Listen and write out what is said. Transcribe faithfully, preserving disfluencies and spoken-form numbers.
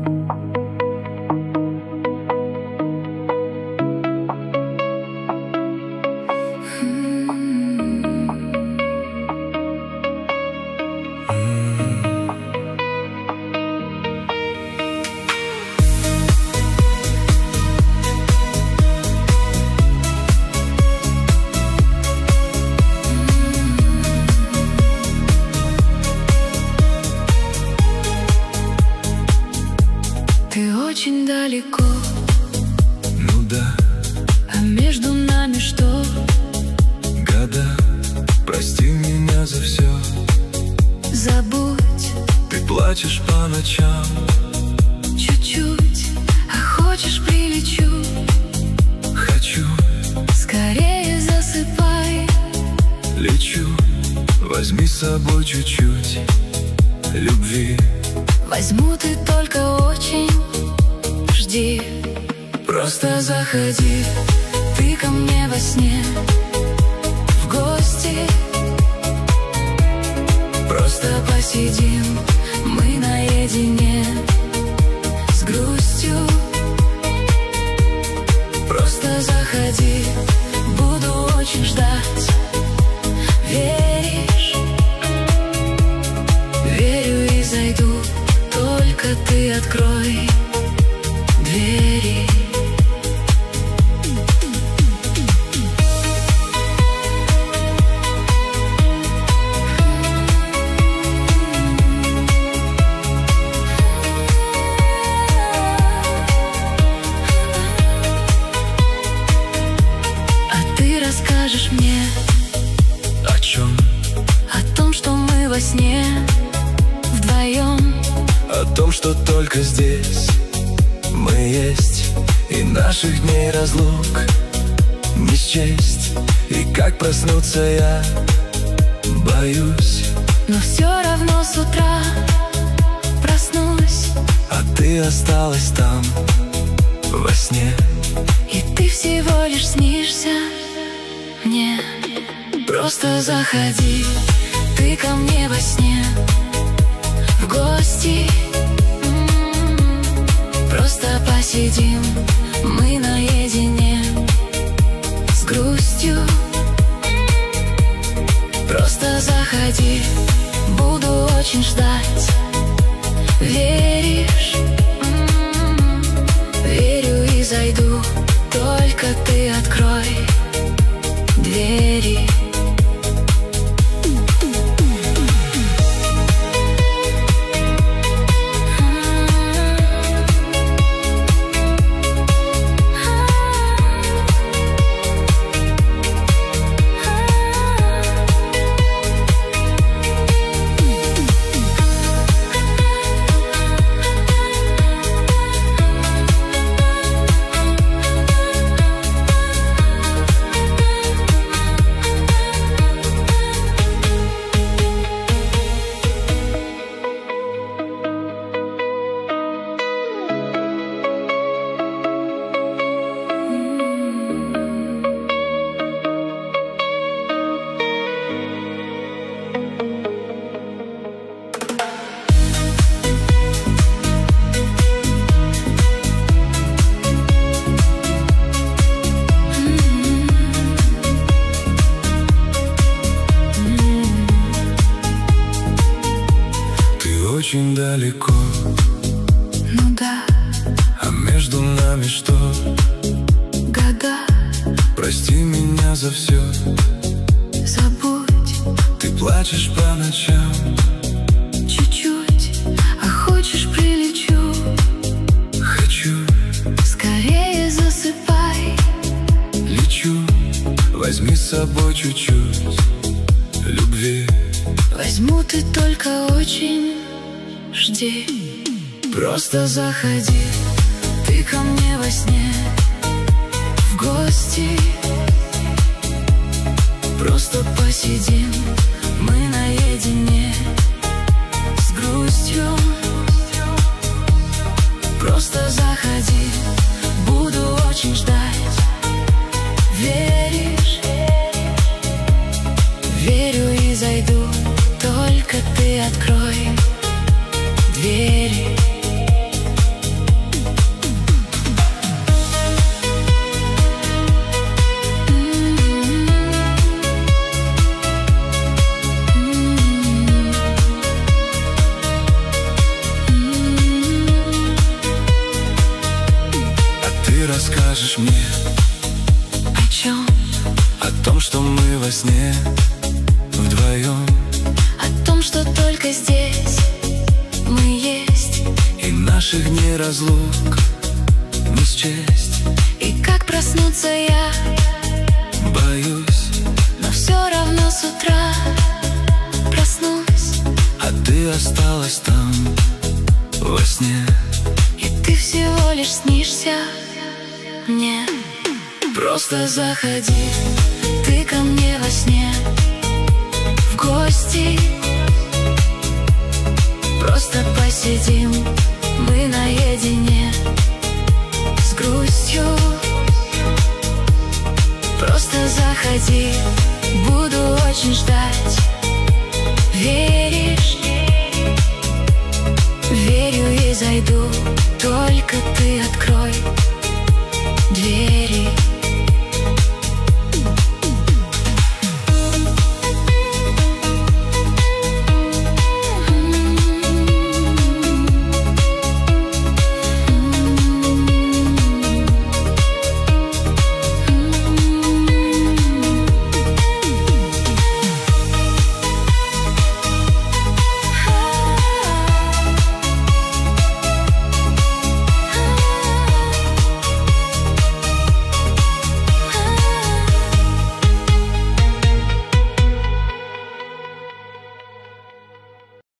Очень далеко, ну да, а между нами что? года, прости меня за все. Забудь, ты плачешь по ночам, чуть-чуть, а хочешь прилечу. хочу, скорее засыпай. лечу, возьми с собой чуть-чуть любви. Возьму, ты только очень жди. Просто заходи, ты ко мне во сне в гости. Просто посидим мы наедине с грустью. Просто заходи, буду очень ждать. Веришь? Верю и зайду, только ты открой двери. А ты расскажешь мне О чем? о том, что мы во сне вдвоем. О том, что только здесь мы есть, и наших дней разлук не счесть. И как проснуться я боюсь, Но все равно с утра проснусь, а ты осталась там во сне. и ты всего лишь снишься мне. Просто заходи, ты ко мне во сне в гости. М-м-м. Просто посидим мы наедине с грустью. Просто заходи, буду очень ждать. Веришь? М-м-м. Верю и зайду, только ты открой двери. Очень далеко, Ну да, а между нами что? года, Прости меня за все. забудь, Ты плачешь по ночам, чуть-чуть, а хочешь прилечу. хочу, Скорее засыпай. лечу, возьми с собой чуть-чуть любви. Возьму, ты только очень жди. Просто заходи, ты ко мне во сне в гости. Просто посидим мы наедине с грустью. Просто заходи, буду очень ждать. Веришь? Верю и зайду, только ты открой двери. наших дней разлук не счесть. И как проснуться я Боюсь, но все равно с утра проснусь, а ты осталась там во сне. и ты всего лишь снишься мне. Просто заходи, Ты ко мне во сне в гости. Просто посидим мы наедине с грустью. Просто заходи, буду очень ждать, верить.